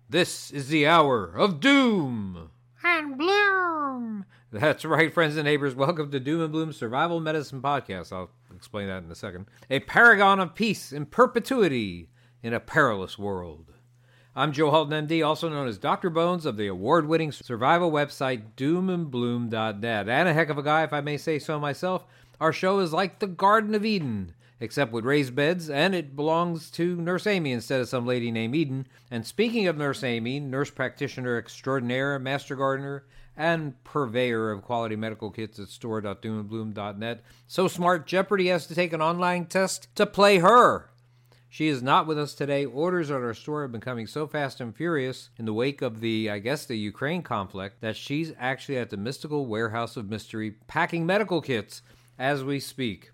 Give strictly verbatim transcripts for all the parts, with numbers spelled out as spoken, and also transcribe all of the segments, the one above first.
This is the hour of doom and bloom. That's right, friends and neighbors. Welcome to Doom and Bloom Survival Medicine Podcast. I'll explain that in a second. A paragon of peace and perpetuity in a perilous world. I'm Joe Halton, M D, also known as Doctor Bones of the award-winning survival website doom and bloom dot net. And a heck of a guy, if I may say so myself. Our show is like the Garden of Eden, except with raised beds, and it belongs to Nurse Amy instead of some lady named Eden. And speaking of Nurse Amy, nurse practitioner extraordinaire, master gardener, and purveyor of quality medical kits at store dot doom and bloom dot net, so smart Jeopardy has to take an online test to play her. She is not with us today. Orders at our store have been coming so fast and furious in the wake of the, I guess, the Ukraine conflict, that she's actually at the mystical warehouse of mystery packing medical kits as we speak.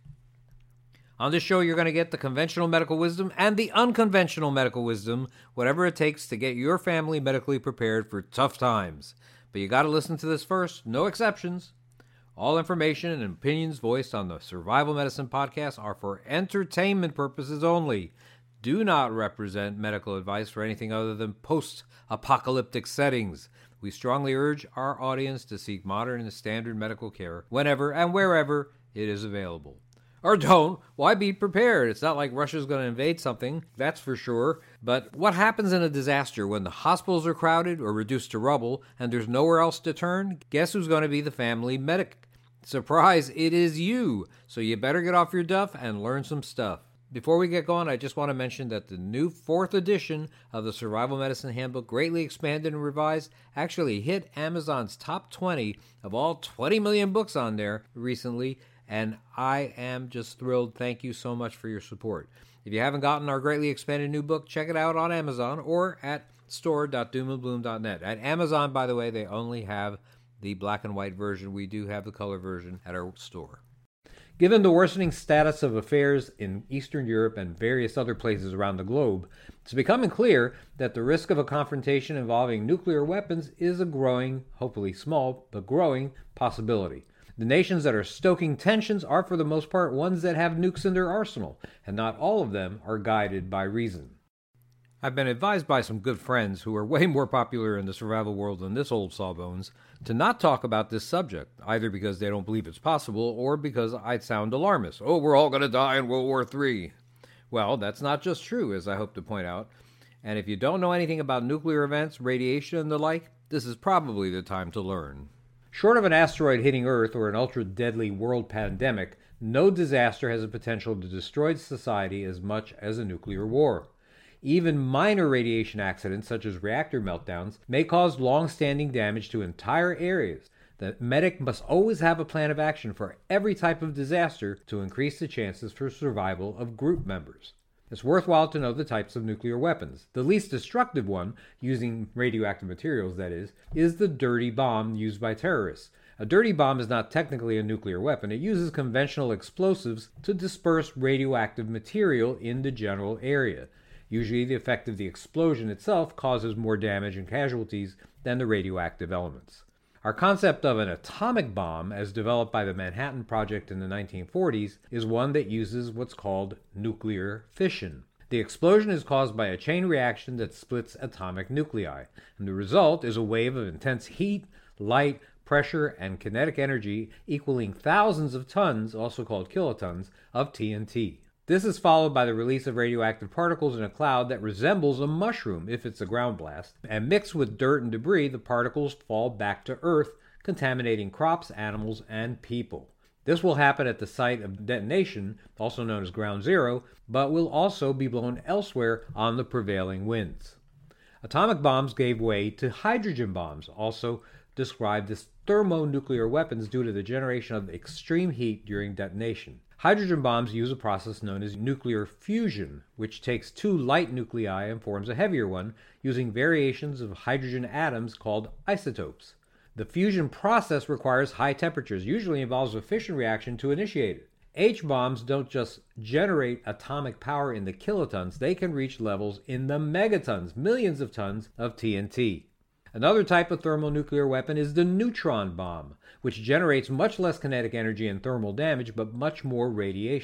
On this show, you're going to get the conventional medical wisdom and the unconventional medical wisdom, whatever it takes to get your family medically prepared for tough times. But you got to listen to this first. No exceptions. All information and opinions voiced on the Survival Medicine Podcast are for entertainment purposes only. Do not represent medical advice for anything other than post-apocalyptic settings. We strongly urge our audience to seek modern and standard medical care whenever and wherever it is available. Or don't. Why be prepared? It's not like Russia's going to invade something, that's for sure. But what happens in a disaster when the hospitals are crowded or reduced to rubble and there's nowhere else to turn? Guess who's going to be the family medic? Surprise, it is you. So you better get off your duff and learn some stuff. Before we get going, I just want to mention that the new fourth edition of the Survival Medicine Handbook, greatly expanded and revised, actually hit Amazon's top twenty of all twenty million books on there recently. And I am just thrilled. Thank you so much for your support. If you haven't gotten our greatly expanded new book, check it out on Amazon or at store dot doom and bloom dot net. At Amazon, by the way, they only have the black and white version. We do have the color version at our store. Given the worsening status of affairs in Eastern Europe and various other places around the globe, it's becoming clear that the risk of a confrontation involving nuclear weapons is a growing, hopefully small, but growing possibility. The nations that are stoking tensions are, for the most part, ones that have nukes in their arsenal, and not all of them are guided by reason. I've been advised by some good friends who are way more popular in the survival world than this old sawbones to not talk about this subject, either because they don't believe it's possible or because I'd sound alarmist. Oh, we're all going to die in World War Three. Well, that's not just true, as I hope to point out. And if you don't know anything about nuclear events, radiation, and the like, this is probably the time to learn. Short of an asteroid hitting Earth or an ultra-deadly world pandemic, no disaster has the potential to destroy society as much as a nuclear war. Even minor radiation accidents, such as reactor meltdowns, may cause long-standing damage to entire areas. The medic must always have a plan of action for every type of disaster to increase the chances for survival of group members. It's worthwhile to know the types of nuclear weapons. The least destructive one, using radioactive materials that is, is the dirty bomb used by terrorists. A dirty bomb is not technically a nuclear weapon. It uses conventional explosives to disperse radioactive material in the general area. Usually the effect of the explosion itself causes more damage and casualties than the radioactive elements. Our concept of an atomic bomb, as developed by the Manhattan Project in the nineteen forties, is one that uses what's called nuclear fission. The explosion is caused by a chain reaction that splits atomic nuclei, and the result is a wave of intense heat, light, pressure, and kinetic energy equaling thousands of tons, also called kilotons, of T N T. This is followed by the release of radioactive particles in a cloud that resembles a mushroom if it's a ground blast, and mixed with dirt and debris, the particles fall back to Earth, contaminating crops, animals, and people. This will happen at the site of detonation, also known as ground zero, but will also be blown elsewhere on the prevailing winds. Atomic bombs gave way to hydrogen bombs, also described as thermonuclear weapons due to the generation of extreme heat during detonation. Hydrogen bombs use a process known as nuclear fusion, which takes two light nuclei and forms a heavier one, using variations of hydrogen atoms called isotopes. The fusion process requires high temperatures, usually involves a fission reaction to initiate it. H-bombs don't just generate atomic power in the kilotons, they can reach levels in the megatons, millions of tons of T N T. Another type of thermonuclear weapon is the neutron bomb, which generates much less kinetic energy and thermal damage, but much more radiation.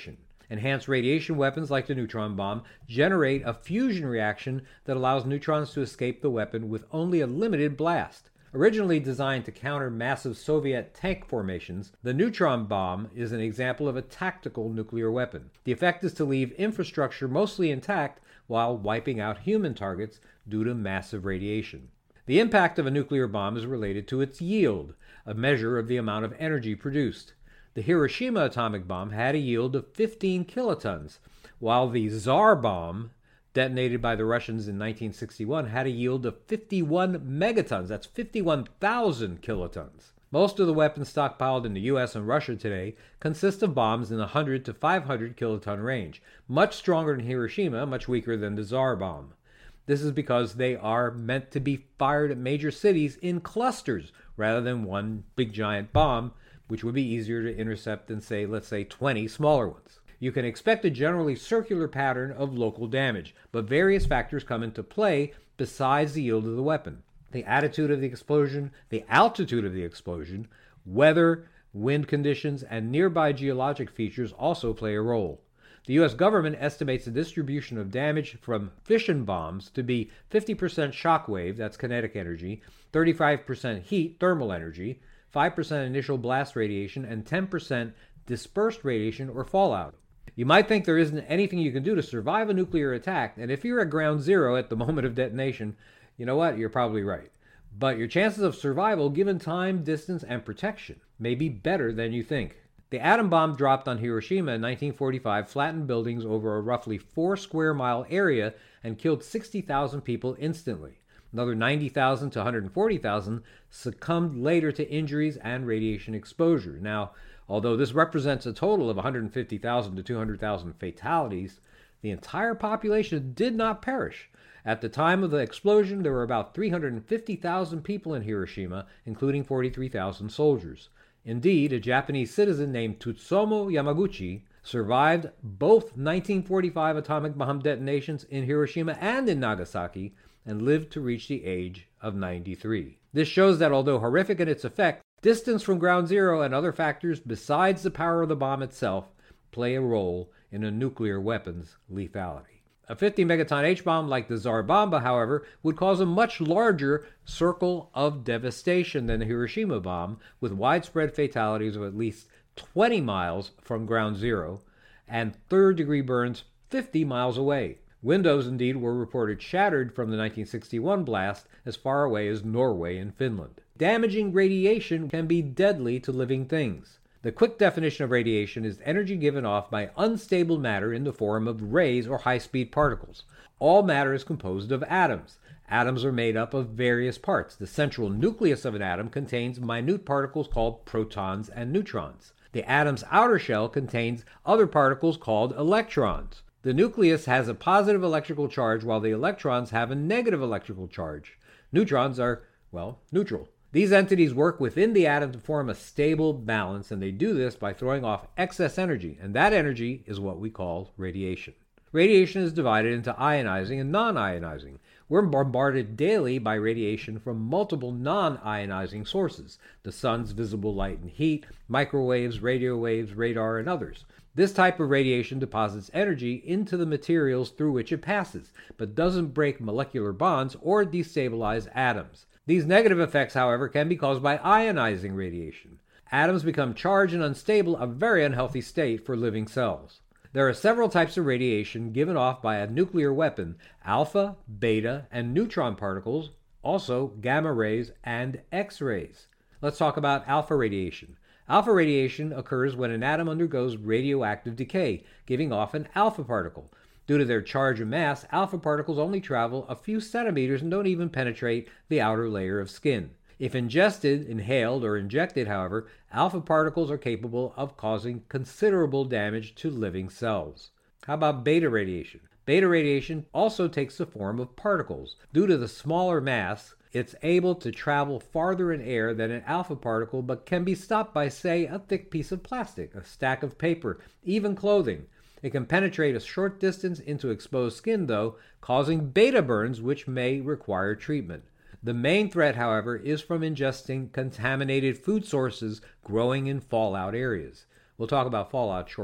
Enhanced radiation weapons like the neutron bomb generate a fusion reaction that allows neutrons to escape the weapon with only a limited blast. Originally designed to counter massive Soviet tank formations, the neutron bomb is an example of a tactical nuclear weapon. The effect is to leave infrastructure mostly intact while wiping out human targets due to massive radiation. The impact of a nuclear bomb is related to its yield, a measure of the amount of energy produced. The Hiroshima atomic bomb had a yield of fifteen kilotons, while the Tsar bomb, detonated by the Russians in nineteen sixty-one, had a yield of fifty-one megatons. That's fifty-one thousand kilotons. Most of the weapons stockpiled in the U S and Russia today consist of bombs in the one hundred to five hundred kiloton range, much stronger than Hiroshima, much weaker than the Tsar bomb. This is because they are meant to be fired at major cities in clusters rather than one big giant bomb, which would be easier to intercept than, say, let's say twenty smaller ones. You can expect a generally circular pattern of local damage, but various factors come into play besides the yield of the weapon. The attitude of the explosion, the altitude of the explosion, weather, wind conditions, and nearby geologic features also play a role. The U S government estimates the distribution of damage from fission bombs to be fifty percent shockwave, that's kinetic energy, thirty-five percent heat, thermal energy, five percent initial blast radiation, and ten percent dispersed radiation or fallout. You might think there isn't anything you can do to survive a nuclear attack, and if you're at ground zero at the moment of detonation, you know what? You're probably right. But your chances of survival, given time, distance, and protection, may be better than you think. The atom bomb dropped on Hiroshima in nineteen forty-five flattened buildings over a roughly four square mile area and killed sixty thousand people instantly. Another ninety thousand to one hundred forty thousand succumbed later to injuries and radiation exposure. Now, although this represents a total of one hundred fifty thousand to two hundred thousand fatalities, the entire population did not perish. At the time of the explosion, there were about three hundred fifty thousand people in Hiroshima, including forty-three thousand soldiers. Indeed, a Japanese citizen named Tsutomu Yamaguchi survived both nineteen forty-five atomic bomb detonations in Hiroshima and in Nagasaki and lived to reach the age of ninety-three. This shows that although horrific in its effect, distance from ground zero and other factors besides the power of the bomb itself play a role in a nuclear weapon's lethality. A fifty megaton H-bomb like the Tsar Bomba, however, would cause a much larger circle of devastation than the Hiroshima bomb, with widespread fatalities of at least twenty miles from ground zero and third-degree burns fifty miles away. Windows, indeed, were reported shattered from the nineteen sixty-one blast as far away as Norway and Finland. Damaging radiation can be deadly to living things. The quick definition of radiation is energy given off by unstable matter in the form of rays or high-speed particles. All matter is composed of atoms. Atoms are made up of various parts. The central nucleus of an atom contains minute particles called protons and neutrons. The atom's outer shell contains other particles called electrons. The nucleus has a positive electrical charge while the electrons have a negative electrical charge. Neutrons are, well, neutral. These entities work within the atom to form a stable balance, and they do this by throwing off excess energy, and that energy is what we call radiation. Radiation is divided into ionizing and non-ionizing. We're bombarded daily by radiation from multiple non-ionizing sources: the sun's visible light and heat, microwaves, radio waves, radar, and others. This type of radiation deposits energy into the materials through which it passes, but doesn't break molecular bonds or destabilize atoms. These negative effects, however, can be caused by ionizing radiation. Atoms become charged and unstable, a very unhealthy state for living cells. There are several types of radiation given off by a nuclear weapon: alpha, beta, and neutron particles, also gamma rays and X-rays. Let's talk about alpha radiation. Alpha radiation occurs when an atom undergoes radioactive decay, giving off an alpha particle. Due to their charge and mass, alpha particles only travel a few centimeters and don't even penetrate the outer layer of skin. If ingested, inhaled, or injected, however, alpha particles are capable of causing considerable damage to living cells. How about beta radiation? Beta radiation also takes the form of particles. Due to the smaller mass, it's able to travel farther in air than an alpha particle, but can be stopped by, say, a thick piece of plastic, a stack of paper, even clothing. It can penetrate a short distance into exposed skin, though, causing beta burns, which may require treatment. The main threat, however, is from ingesting contaminated food sources growing in fallout areas. We'll talk about fallout shortly.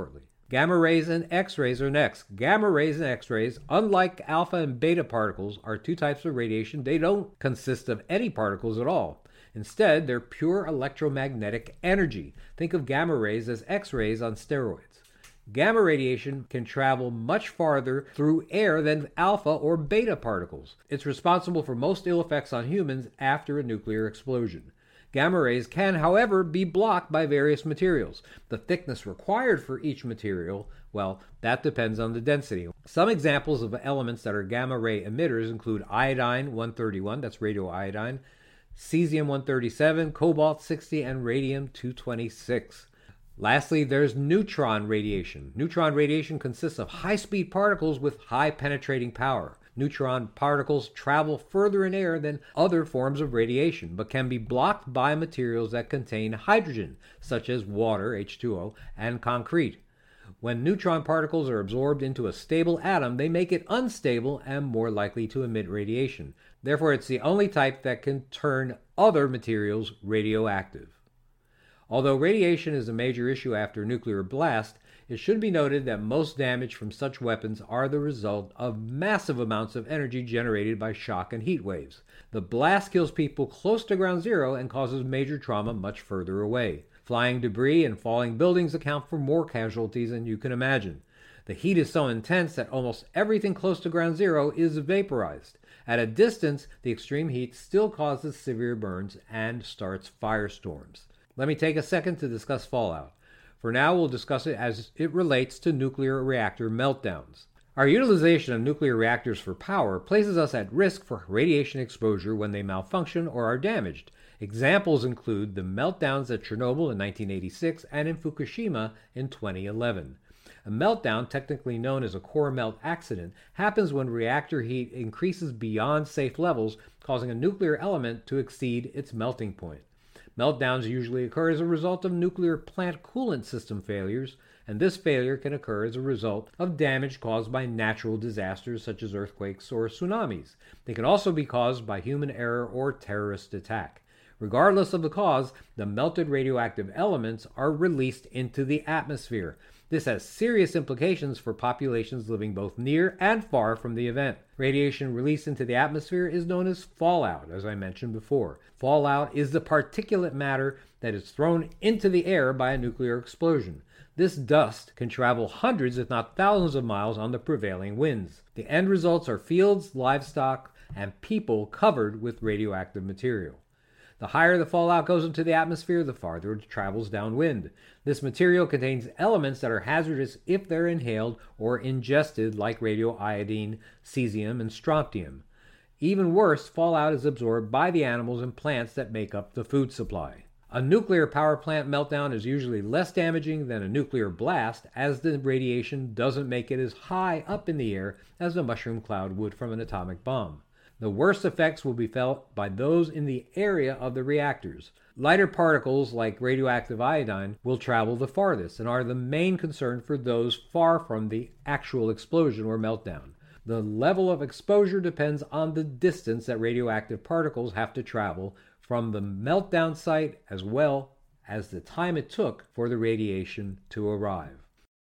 Gamma rays and X-rays are next. Gamma rays and X-rays, unlike alpha and beta particles, are two types of radiation. They don't consist of any particles at all. Instead, they're pure electromagnetic energy. Think of gamma rays as X-rays on steroids. Gamma radiation can travel much farther through air than alpha or beta particles. It's responsible for most ill effects on humans after a nuclear explosion. Gamma rays can, however, be blocked by various materials. The thickness required for each material, well, that depends on the density. Some examples of elements that are gamma ray emitters include iodine one thirty-one, that's radioiodine, cesium one thirty-seven, cobalt sixty, and radium two twenty-six. Lastly, there's neutron radiation. Neutron radiation consists of high-speed particles with high penetrating power. Neutron particles travel further in air than other forms of radiation, but can be blocked by materials that contain hydrogen, such as water, H two O, and concrete. When neutron particles are absorbed into a stable atom, they make it unstable and more likely to emit radiation. Therefore, it's the only type that can turn other materials radioactive. Although radiation is a major issue after a nuclear blast, it should be noted that most damage from such weapons are the result of massive amounts of energy generated by shock and heat waves. The blast kills people close to ground zero and causes major trauma much further away. Flying debris and falling buildings account for more casualties than you can imagine. The heat is so intense that almost everything close to ground zero is vaporized. At a distance, the extreme heat still causes severe burns and starts firestorms. Let me take a second to discuss fallout. For now, we'll discuss it as it relates to nuclear reactor meltdowns. Our utilization of nuclear reactors for power places us at risk for radiation exposure when they malfunction or are damaged. Examples include the meltdowns at Chernobyl in nineteen eighty-six and in Fukushima in twenty eleven. A meltdown, technically known as a core melt accident, happens when reactor heat increases beyond safe levels, causing a nuclear element to exceed its melting point. Meltdowns usually occur as a result of nuclear plant coolant system failures, and this failure can occur as a result of damage caused by natural disasters such as earthquakes or tsunamis. They can also be caused by human error or terrorist attack. Regardless of the cause, the melted radioactive elements are released into the atmosphere. This has serious implications for populations living both near and far from the event. Radiation released into the atmosphere is known as fallout, as I mentioned before. Fallout is the particulate matter that is thrown into the air by a nuclear explosion. This dust can travel hundreds, if not thousands of miles on the prevailing winds. The end results are fields, livestock, and people covered with radioactive material. The higher the fallout goes into the atmosphere, the farther it travels downwind. This material contains elements that are hazardous if they're inhaled or ingested, like radioiodine, cesium, and strontium. Even worse, fallout is absorbed by the animals and plants that make up the food supply. A nuclear power plant meltdown is usually less damaging than a nuclear blast, as the radiation doesn't make it as high up in the air as a mushroom cloud would from an atomic bomb. The worst effects will be felt by those in the area of the reactors. Lighter particles like radioactive iodine will travel the farthest and are the main concern for those far from the actual explosion or meltdown. The level of exposure depends on the distance that radioactive particles have to travel from the meltdown site, as well as the time it took for the radiation to arrive.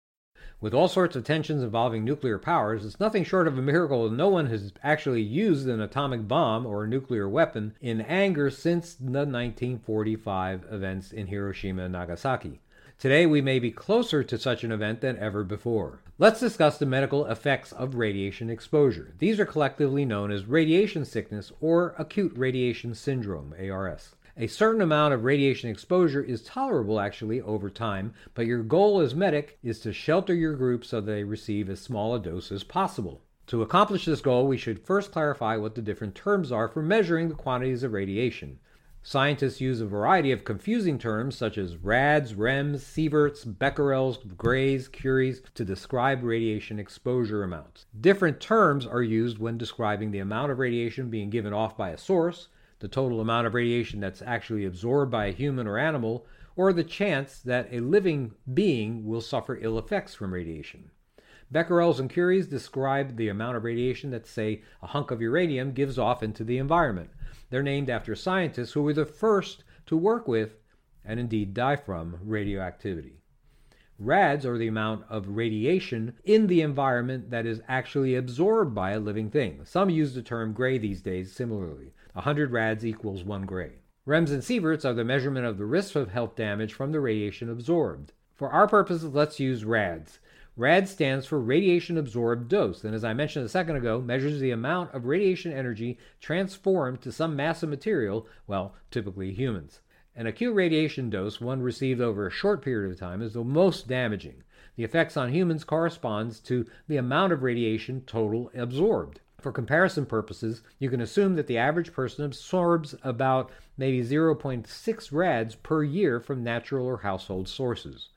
With all sorts of tensions involving nuclear powers, it's nothing short of a miracle that no one has actually used an atomic bomb or a nuclear weapon in anger since the nineteen forty-five events in Hiroshima and Nagasaki. Today, we may be closer to such an event than ever before. Let's discuss the medical effects of radiation exposure. These are collectively known as radiation sickness or acute radiation syndrome, A R S. A certain amount of radiation exposure is tolerable actually over time, but your goal as medic is to shelter your group so they receive as small a dose as possible. To accomplish this goal, we should first clarify what the different terms are for measuring the quantities of radiation. Scientists use a variety of confusing terms such as rads, rems, sieverts, becquerels, grays, curies to describe radiation exposure amounts. Different terms are used when describing the amount of radiation being given off by a source, the total amount of radiation that's actually absorbed by a human or animal, or the chance that a living being will suffer ill effects from radiation. Becquerels and curies describe the amount of radiation that, say, a hunk of uranium gives off into the environment. They're named after scientists who were the first to work with, and indeed die from, radioactivity. Rads are the amount of radiation in the environment that is actually absorbed by a living thing. Some use the term gray these days similarly. one hundred rads equals one gray. R E Ms and sieverts are the measurement of the risk of health damage from the radiation absorbed. For our purposes, let's use rads. RAD stands for radiation absorbed dose, and as I mentioned a second ago, measures the amount of radiation energy transformed to some mass of material, well, typically humans. An acute radiation dose, one received over a short period of time, is the most damaging. The effects on humans corresponds to the amount of radiation total absorbed. For comparison purposes, you can assume that the average person absorbs about maybe zero point six rads per year from natural or household sources.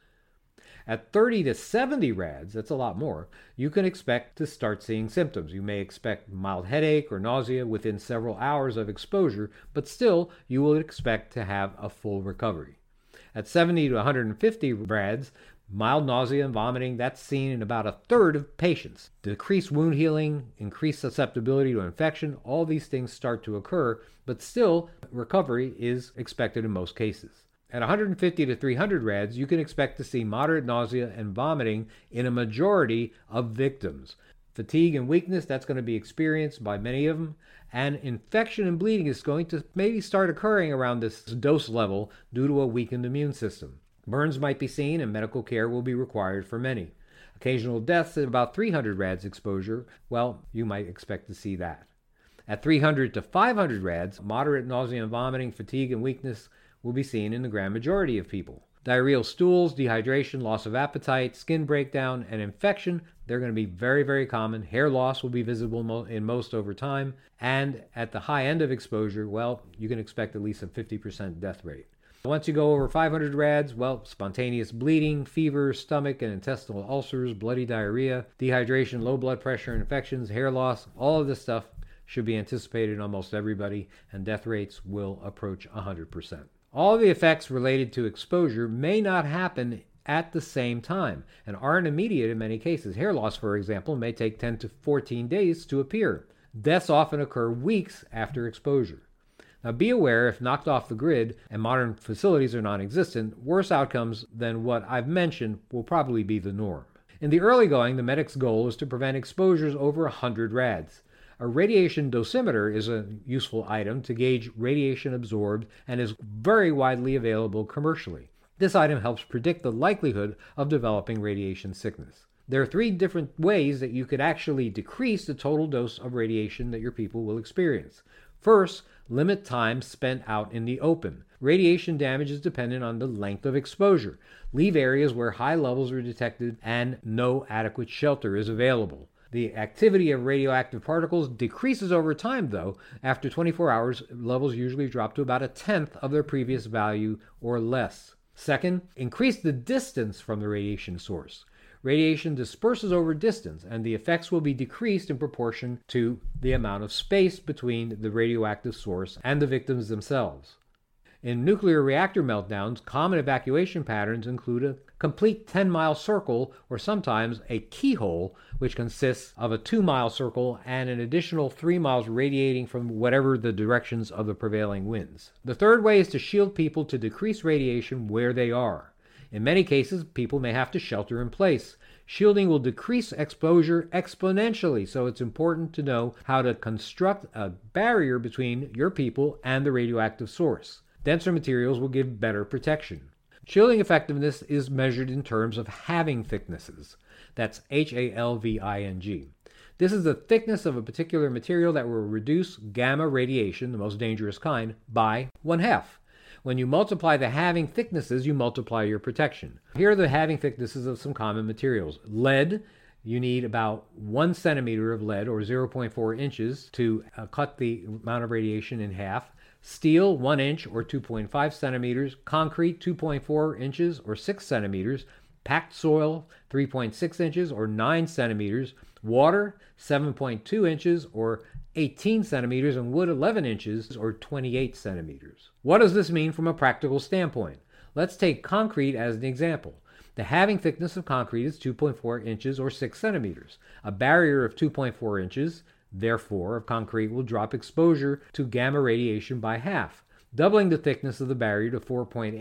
At thirty to seventy rads, that's a lot more, you can expect to start seeing symptoms. You may expect mild headache or nausea within several hours of exposure, but still you will expect to have a full recovery. At seventy to one hundred fifty rads, mild nausea and vomiting, that's seen in about a third of patients. Decreased wound healing, increased susceptibility to infection, all these things start to occur, but still recovery is expected in most cases. At one hundred fifty to three hundred rads, you can expect to see moderate nausea and vomiting in a majority of victims. Fatigue and weakness, that's going to be experienced by many of them. And infection and bleeding is going to maybe start occurring around this dose level due to a weakened immune system. Burns might be seen and medical care will be required for many. Occasional deaths at about three hundred rads exposure, well, you might expect to see that. At three hundred to five hundred rads, moderate nausea and vomiting, fatigue and weakness will be seen in the grand majority of people. Diarrheal stools, dehydration, loss of appetite, skin breakdown, and infection, they're going to be very, very common. Hair loss will be visible in most over time. And at the high end of exposure, well, you can expect at least a fifty percent death rate. Once you go over five hundred rads, well, spontaneous bleeding, fever, stomach and intestinal ulcers, bloody diarrhea, dehydration, low blood pressure, infections, hair loss, all of this stuff should be anticipated in almost everybody, and death rates will approach one hundred percent. All the effects related to exposure may not happen at the same time and aren't immediate in many cases. Hair loss, for example, may take ten to fourteen days to appear. Deaths often occur weeks after exposure. Now be aware, if knocked off the grid and modern facilities are non-existent, worse outcomes than what I've mentioned will probably be the norm. In the early going, the medic's goal is to prevent exposures over one hundred rads. A radiation dosimeter is a useful item to gauge radiation absorbed and is very widely available commercially. This item helps predict the likelihood of developing radiation sickness. There are three different ways that you could actually decrease the total dose of radiation that your people will experience. First, limit time spent out in the open. Radiation damage is dependent on the length of exposure. Leave areas where high levels are detected and no adequate shelter is available. The activity of radioactive particles decreases over time, though. After twenty-four hours, levels usually drop to about a tenth of their previous value or less. Second, increase the distance from the radiation source. Radiation disperses over distance, and the effects will be decreased in proportion to the amount of space between the radioactive source and the victims themselves. In nuclear reactor meltdowns, common evacuation patterns include a complete ten-mile circle or sometimes a keyhole, which consists of a two-mile circle and an additional three miles radiating from whatever the directions of the prevailing winds. The third way is to shield people to decrease radiation where they are. In many cases, people may have to shelter in place. Shielding will decrease exposure exponentially, so it's important to know how to construct a barrier between your people and the radioactive source. Denser materials will give better protection. Shielding effectiveness is measured in terms of halving thicknesses. That's H A L V I N G. This is the thickness of a particular material that will reduce gamma radiation, the most dangerous kind, by one half. When you multiply the halving thicknesses, you multiply your protection. Here are the halving thicknesses of some common materials. Lead, you need about one centimeter of lead, or zero point four inches, to uh, cut the amount of radiation in half. Steel, one inch or two point five centimeters. Concrete, two point four inches or six centimeters. Packed soil, three point six inches or nine centimeters. Water, seven point two inches or eighteen centimeters. And wood, eleven inches or twenty-eight centimeters. What does this mean from a practical standpoint? Let's take concrete as an example. The halving thickness of concrete is two point four inches or six centimeters. A barrier of two point four inches therefore, of concrete will drop exposure to gamma radiation by half. Doubling the thickness of the barrier to four point eight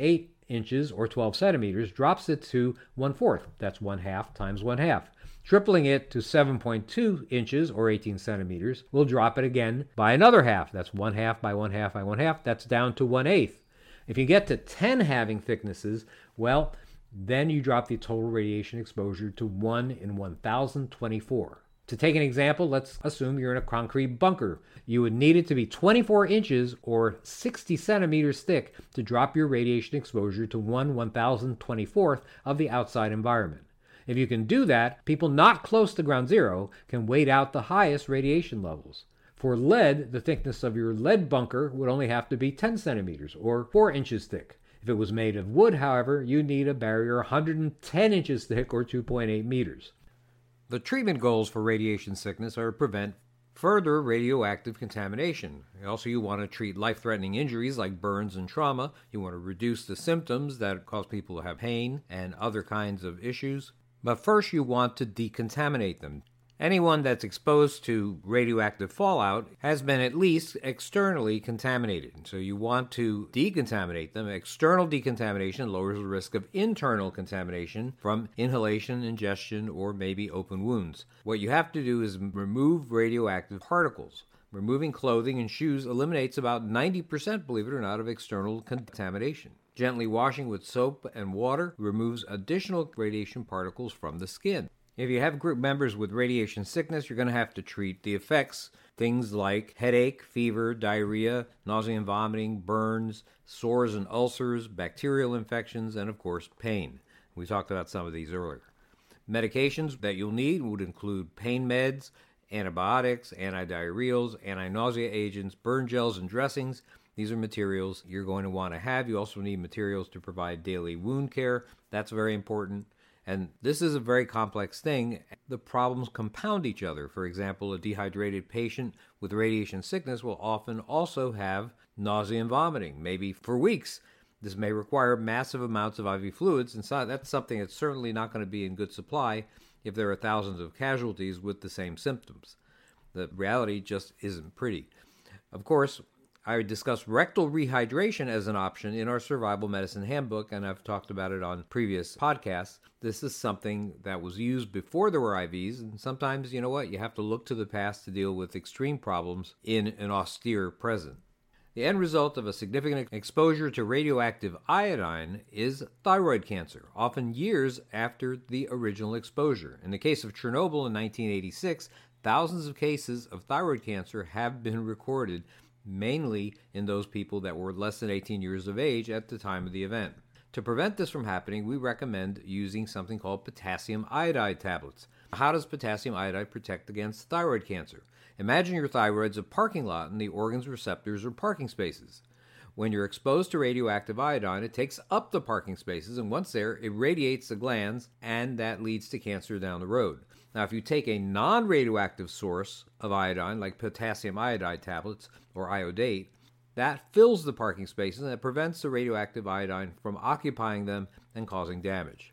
inches or twelve centimeters drops it to one-fourth. That's one half times one half. Tripling it to seven point two inches or eighteen centimeters will drop it again by another half. That's one half by one half by one half. That's down to one-eighth. If you get to ten halving thicknesses, well, then you drop the total radiation exposure to one in one thousand twenty-four. To take an example, let's assume you're in a concrete bunker. You would need it to be twenty-four inches or sixty centimeters thick to drop your radiation exposure to one one thousand twenty-fourth of the outside environment. If you can do that, people not close to ground zero can wait out the highest radiation levels. For lead, the thickness of your lead bunker would only have to be ten centimeters or four inches thick. If it was made of wood, however, you need a barrier one hundred ten inches thick or two point eight meters. The treatment goals for radiation sickness are to prevent further radioactive contamination. Also, you want to treat life-threatening injuries like burns and trauma. You want to reduce the symptoms that cause people to have pain and other kinds of issues. But first, you want to decontaminate them. Anyone that's exposed to radioactive fallout has been at least externally contaminated. So you want to decontaminate them. External decontamination lowers the risk of internal contamination from inhalation, ingestion, or maybe open wounds. What you have to do is remove radioactive particles. Removing clothing and shoes eliminates about ninety percent, believe it or not, of external contamination. Gently washing with soap and water removes additional radiation particles from the skin. If you have group members with radiation sickness, you're going to have to treat the effects, things like headache, fever, diarrhea, nausea and vomiting, burns, sores and ulcers, bacterial infections, and of course, pain. We talked about some of these earlier. Medications that you'll need would include pain meds, antibiotics, antidiarrheals, anti-nausea agents, burn gels, and dressings. These are materials you're going to want to have. You also need materials to provide daily wound care. That's very important. And this is a very complex thing. The problems compound each other. For example, a dehydrated patient with radiation sickness will often also have nausea and vomiting, maybe for weeks. This may require massive amounts of I V fluids, and so that's something that's certainly not going to be in good supply if there are thousands of casualties with the same symptoms. The reality just isn't pretty. Of course, I discussed rectal rehydration as an option in our Survival Medicine Handbook, and I've talked about it on previous podcasts. This is something that was used before there were I Vs, and sometimes, you know what, you have to look to the past to deal with extreme problems in an austere present. The end result of a significant exposure to radioactive iodine is thyroid cancer, often years after the original exposure. In the case of Chernobyl in nineteen eighty-six, thousands of cases of thyroid cancer have been recorded, mainly in those people that were less than eighteen years of age at the time of the event. To prevent this from happening, we recommend using something called potassium iodide tablets. How does potassium iodide protect against thyroid cancer? Imagine your thyroid's a parking lot and the organ's receptors are parking spaces. When you're exposed to radioactive iodine, it takes up the parking spaces, and once there, it radiates the glands, and that leads to cancer down the road. Now, if you take a non-radioactive source of iodine, like potassium iodide tablets or iodate, that fills the parking spaces and it prevents the radioactive iodine from occupying them and causing damage.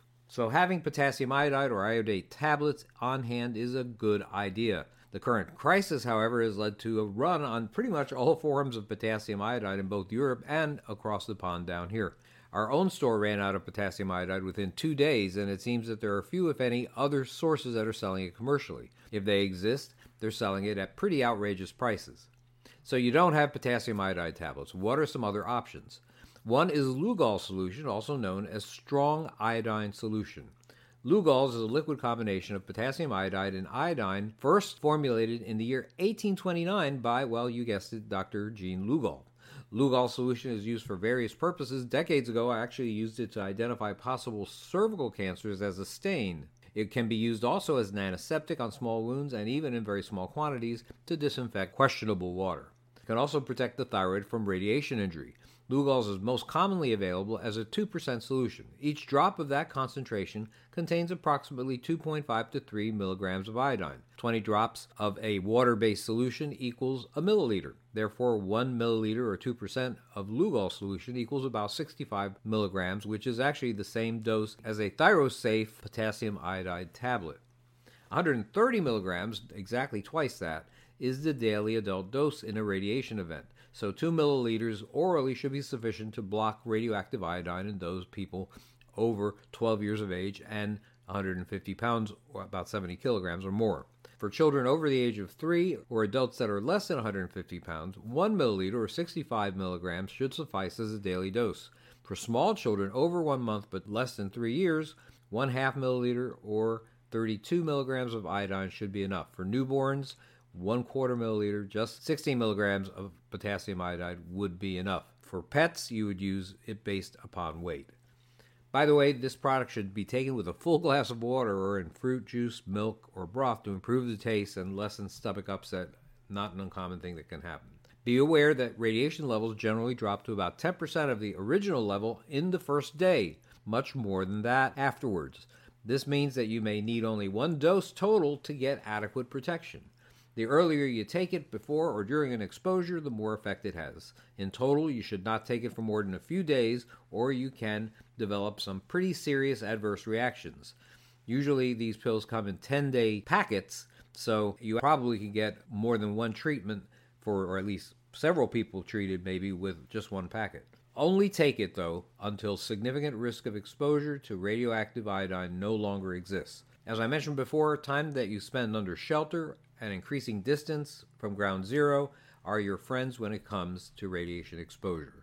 So having potassium iodide or iodate tablets on hand is a good idea. The current crisis, however, has led to a run on pretty much all forms of potassium iodide in both Europe and across the pond down here. Our own store ran out of potassium iodide within two days, and it seems that there are few, if any, other sources that are selling it commercially. If they exist, they're selling it at pretty outrageous prices. So you don't have potassium iodide tablets. What are some other options? One is Lugol solution, also known as strong iodine solution. Lugol is a liquid combination of potassium iodide and iodine, first formulated in the year eighteen twenty-nine by, well, you guessed it, Doctor Jean Lugol. Lugol solution is used for various purposes. Decades ago, I actually used it to identify possible cervical cancers as a stain. It can be used also as an antiseptic on small wounds and even in very small quantities to disinfect questionable water. It can also protect the thyroid from radiation injury. Lugol is most commonly available as a two percent solution. Each drop of that concentration contains approximately two point five to three milligrams of iodine. twenty drops of a water-based solution equals a milliliter. Therefore, one milliliter or two percent of Lugol solution equals about sixty-five milligrams, which is actually the same dose as a ThyroSafe potassium iodide tablet. one hundred thirty milligrams, exactly twice that, is the daily adult dose in a radiation event. So two milliliters orally should be sufficient to block radioactive iodine in those people over twelve years of age and one hundred fifty pounds, or about seventy kilograms or more. For children over the age of three or adults that are less than one hundred fifty pounds, one milliliter or sixty-five milligrams should suffice as a daily dose. For small children over one month but less than three years, one half milliliter or thirty-two milligrams of iodine should be enough. For newborns, one quarter milliliter, just sixteen milligrams of potassium iodide would be enough. For pets, you would use it based upon weight. By the way, this product should be taken with a full glass of water or in fruit juice, milk, or broth to improve the taste and lessen stomach upset, not an uncommon thing that can happen. Be aware that radiation levels generally drop to about ten percent of the original level in the first day, much more than that afterwards. This means that you may need only one dose total to get adequate protection. The earlier you take it before or during an exposure, the more effect it has. In total, you should not take it for more than a few days, or you can develop some pretty serious adverse reactions. Usually, these pills come in ten-day packets, so you probably can get more than one treatment for, or at least several people treated maybe with just one packet. Only take it, though, until significant risk of exposure to radioactive iodine no longer exists. As I mentioned before, time that you spend under shelter and increasing distance from ground zero are your friends when it comes to radiation exposure.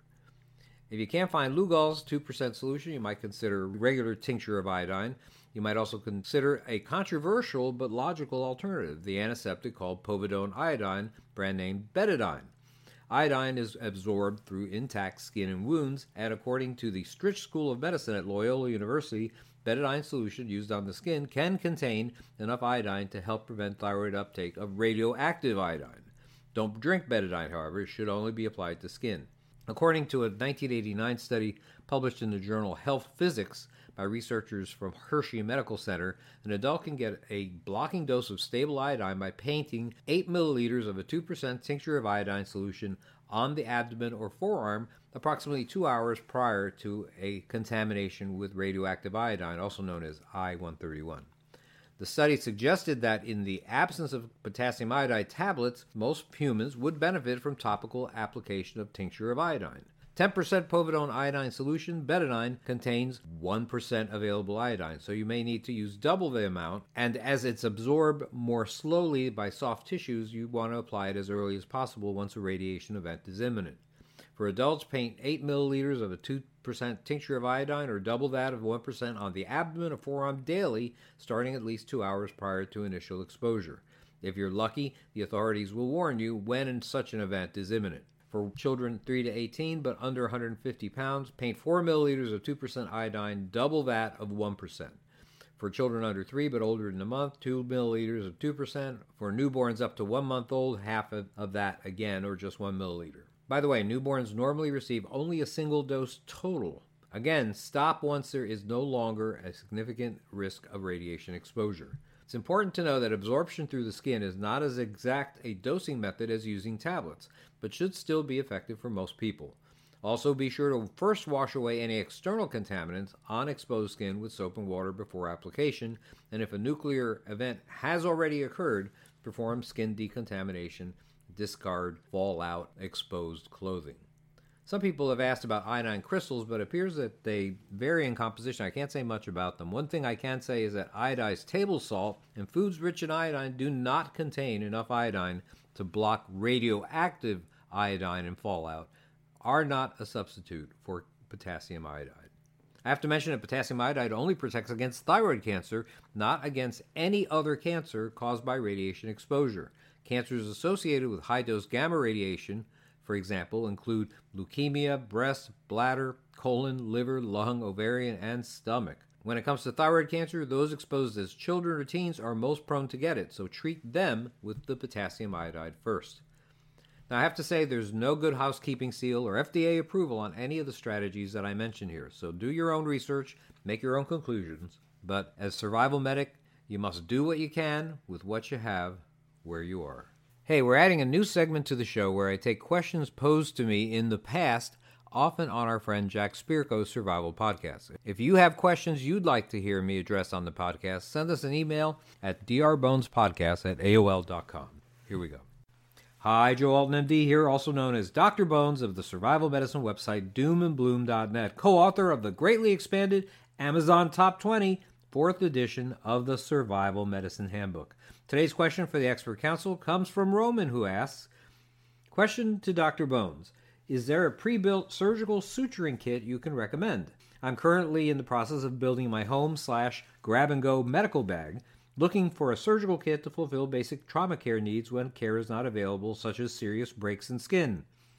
If you can't find Lugol's two percent solution, you might consider regular tincture of iodine. You might also consider a controversial but logical alternative, the antiseptic called povidone iodine, brand name Betadine. Iodine is absorbed through intact skin and wounds, and according to the Stritch School of Medicine at Loyola University, betadine solution used on the skin can contain enough iodine to help prevent thyroid uptake of radioactive iodine. Don't drink betadine, however. It should only be applied to skin. According to a nineteen eighty-nine study published in the journal Health Physics by researchers from Hershey Medical Center, an adult can get a blocking dose of stable iodine by painting eight milliliters of a two percent tincture of iodine solution on the abdomen or forearm approximately two hours prior to a contamination with radioactive iodine, also known as I one thirty-one. The study suggested that in the absence of potassium iodide tablets, most humans would benefit from topical application of tincture of iodine. ten percent povidone iodine solution, betadine, contains one percent available iodine, so you may need to use double the amount, and as it's absorbed more slowly by soft tissues, you want to apply it as early as possible once a radiation event is imminent. For adults, paint eight milliliters of a two percent tincture of iodine or double that of one percent on the abdomen or forearm daily, starting at least two hours prior to initial exposure. If you're lucky, the authorities will warn you when such an event is imminent. For children three to eighteen but under one hundred fifty pounds, paint four milliliters of two percent iodine, double that of one percent. For children under three but older than a month, two milliliters of two percent. For newborns up to one month old, half of, of that again, or just one milliliter. By the way, newborns normally receive only a single dose total. Again, stop once there is no longer a significant risk of radiation exposure. It's important to know that absorption through the skin is not as exact a dosing method as using tablets, but should still be effective for most people. Also, be sure to first wash away any external contaminants on exposed skin with soap and water before application, and if a nuclear event has already occurred, perform skin decontamination, discard fallout exposed clothing. Some people have asked about iodine crystals, but it appears that they vary in composition. I can't say much about them. One thing I can say is that iodized table salt and foods rich in iodine do not contain enough iodine to block radioactive iodine and fallout, are not a substitute for potassium iodide. I have to mention that potassium iodide only protects against thyroid cancer, not against any other cancer caused by radiation exposure. Cancers associated with high-dose gamma radiation, for example, include leukemia, breast, bladder, colon, liver, lung, ovarian, and stomach. When it comes to thyroid cancer, those exposed as children or teens are most prone to get it, so treat them with the potassium iodide first. Now, I have to say there's no good housekeeping seal or F D A approval on any of the strategies that I mentioned here, so do your own research, make your own conclusions, but as survival medic, you must do what you can with what you have where you are. Hey, we're adding a new segment to the show where I take questions posed to me in the past, often on our friend Jack Spirko's Survival Podcast. If you have questions you'd like to hear me address on the podcast, send us an email at drbonespodcast at A O L dot com. Here we go. Hi, Joe Alton, M D here, also known as Doctor Bones of the survival medicine website doom and bloom dot net, co-author of the greatly expanded Amazon Top twenty, fourth edition of the Survival Medicine Handbook. Today's question for the Expert Council comes from Roman, who asks, question to Doctor Bones, is there a pre-built surgical suturing kit you can recommend? I'm currently in the process of building my home slash grab-and-go medical bag, looking for a surgical kit to fulfill basic trauma care needs when care is not available, such as serious breaks in skin.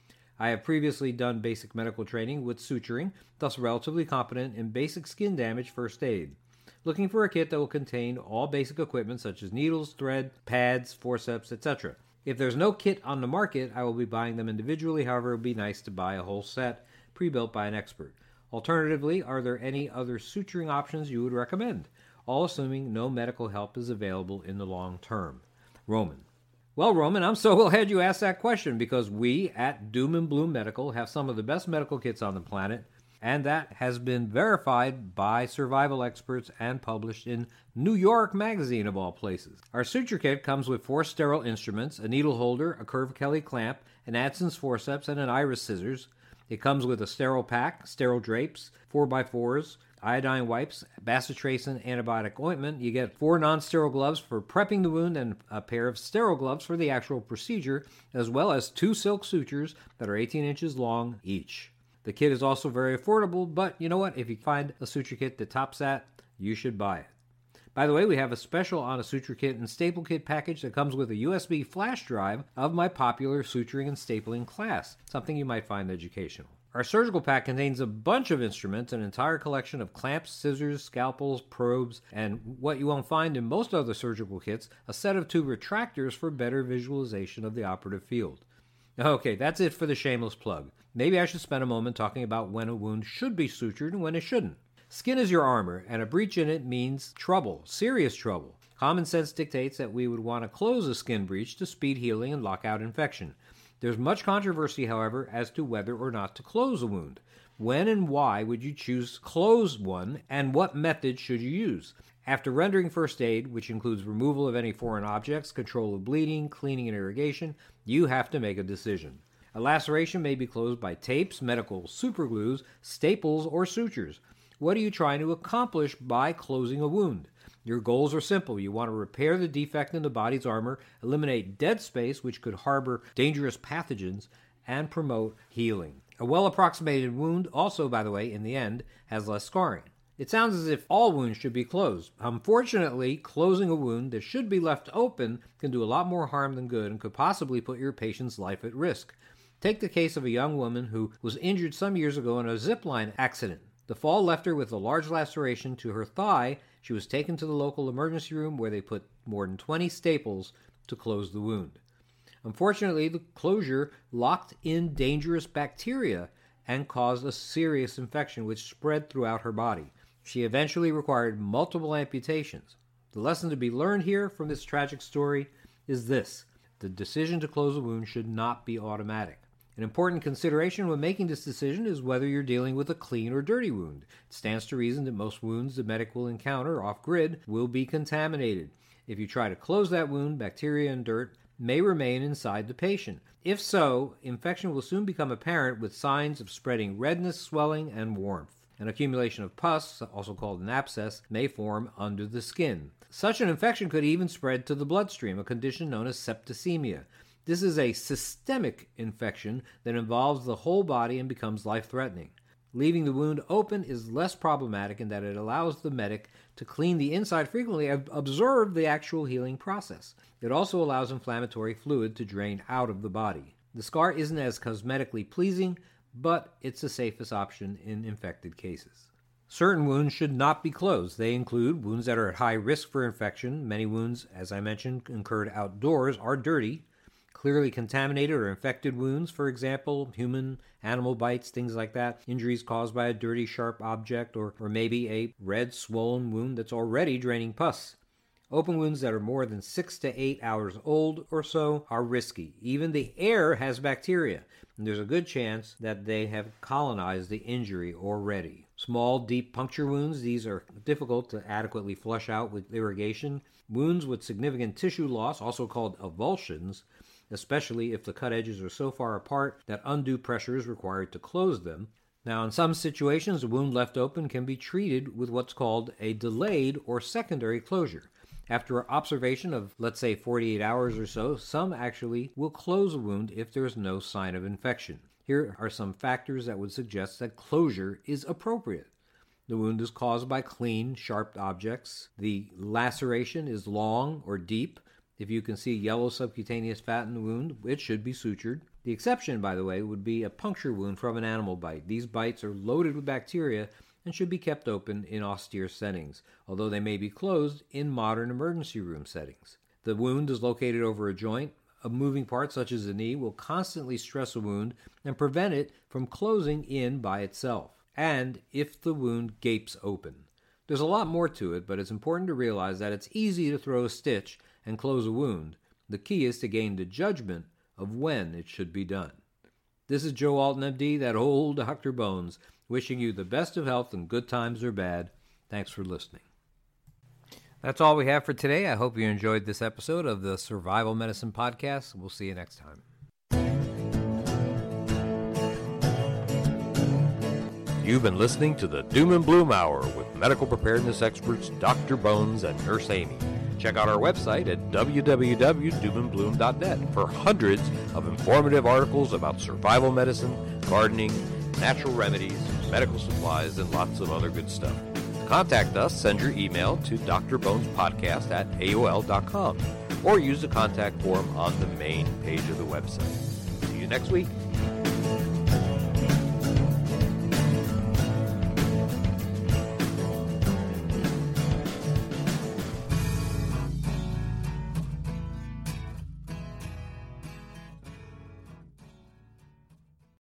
I have previously done basic medical training with suturing, thus relatively competent in basic skin damage first aid. Looking for a kit that will contain all basic equipment such as needles, thread, pads, forceps, et cetera. If there's no kit on the market, I will be buying them individually. However, it would be nice to buy a whole set pre-built by an expert. Alternatively, are there any other suturing options you would recommend? All assuming no medical help is available in the long term. Roman. Well, Roman, I'm so glad you asked that question because we at Doom and Bloom Medical have some of the best medical kits on the planet, and that has been verified by survival experts and published in New York Magazine of all places. Our suture kit comes with four sterile instruments, a needle holder, a Curve Kelly clamp, an Adson's forceps, and an Iris scissors. It comes with a sterile pack, sterile drapes, four by fours, iodine wipes, bacitracin antibiotic ointment. You get four non-sterile gloves for prepping the wound and a pair of sterile gloves for the actual procedure, as well as two silk sutures that are eighteen inches long each. The kit is also very affordable, but you know what? If you find a suture kit that tops that, you should buy it. By the way, we have a special on a suture kit and staple kit package that comes with a U S B flash drive of my popular suturing and stapling class, something you might find educational. Our surgical pack contains a bunch of instruments, an entire collection of clamps, scissors, scalpels, probes, and what you won't find in most other surgical kits, a set of two retractors for better visualization of the operative field. Okay, that's it for the shameless plug. Maybe I should spend a moment talking about when a wound should be sutured and when it shouldn't. Skin is your armor, and a breach in it means trouble, serious trouble. Common sense dictates that we would want to close a skin breach to speed healing and lock out infection. There's much controversy, however, as to whether or not to close a wound. When and why would you choose to close one, and what method should you use? After rendering first aid, which includes removal of any foreign objects, control of bleeding, cleaning, and irrigation, you have to make a decision. A laceration may be closed by tapes, medical superglues, staples, or sutures. What are you trying to accomplish by closing a wound? Your goals are simple. You want to repair the defect in the body's armor, eliminate dead space, which could harbor dangerous pathogens, and promote healing. A well-approximated wound also, by the way, in the end, has less scarring. It sounds as if all wounds should be closed. Unfortunately, closing a wound that should be left open can do a lot more harm than good and could possibly put your patient's life at risk. Take the case of a young woman who was injured some years ago in a zipline accident. The fall left her with a large laceration to her thigh. She was taken to the local emergency room where they put more than twenty staples to close the wound. Unfortunately, the closure locked in dangerous bacteria and caused a serious infection which spread throughout her body. She eventually required multiple amputations. The lesson to be learned here from this tragic story is this: the decision to close a wound should not be automatic. An important consideration when making this decision is whether you're dealing with a clean or dirty wound. It stands to reason that most wounds the medic will encounter off-grid will be contaminated. If you try to close that wound, bacteria and dirt may remain inside the patient. If so, infection will soon become apparent with signs of spreading redness, swelling, and warmth. An accumulation of pus, also called an abscess, may form under the skin. Such an infection could even spread to the bloodstream, a condition known as septicemia. This is a systemic infection that involves the whole body and becomes life-threatening. Leaving the wound open is less problematic in that it allows the medic to clean the inside frequently and observe the actual healing process. It also allows inflammatory fluid to drain out of the body. The scar isn't as cosmetically pleasing, but it's the safest option in infected cases. Certain wounds should not be closed. They include wounds that are at high risk for infection. Many wounds, as I mentioned, incurred outdoors are dirty. Clearly contaminated or infected wounds, for example, human, animal bites, things like that. Injuries caused by a dirty, sharp object, or, or maybe a red, swollen wound that's already draining pus. Open wounds that are more than six to eight hours old or so are risky. Even the air has bacteria, and there's a good chance that they have colonized the injury already. Small, deep puncture wounds, these are difficult to adequately flush out with irrigation. Wounds with significant tissue loss, also called avulsions, especially if the cut edges are so far apart that undue pressure is required to close them. Now, in some situations, a wound left open can be treated with what's called a delayed or secondary closure. After observation of, let's say, forty-eight hours or so, some actually will close a wound if there is no sign of infection. Here are some factors that would suggest that closure is appropriate. The wound is caused by clean, sharp objects. The laceration is long or deep. If you can see yellow subcutaneous fat in the wound, it should be sutured. The exception, by the way, would be a puncture wound from an animal bite. These bites are loaded with bacteria and should be kept open in austere settings, although they may be closed in modern emergency room settings. The wound is located over a joint. A moving part such as the knee will constantly stress a wound and prevent it from closing in by itself. And if the wound gapes open. There's a lot more to it, but it's important to realize that it's easy to throw a stitch and close a wound. The key is to gain the judgment of when it should be done. This is Joe Alton, M D, that old Doctor Bones, wishing you the best of health in good times or bad. Thanks for listening. That's all we have for today. I hope you enjoyed this episode of the Survival Medicine Podcast. We'll see you next time. You've been listening to the Doom and Bloom Hour with medical preparedness experts Doctor Bones and Nurse Amy. Check out our website at w w w dot doom and bloom dot net for hundreds of informative articles about survival medicine, gardening, natural remedies, medical supplies, and lots of other good stuff. To contact us, send your email to d r bones podcast at a o l dot com or use the contact form on the main page of the website. See you next week.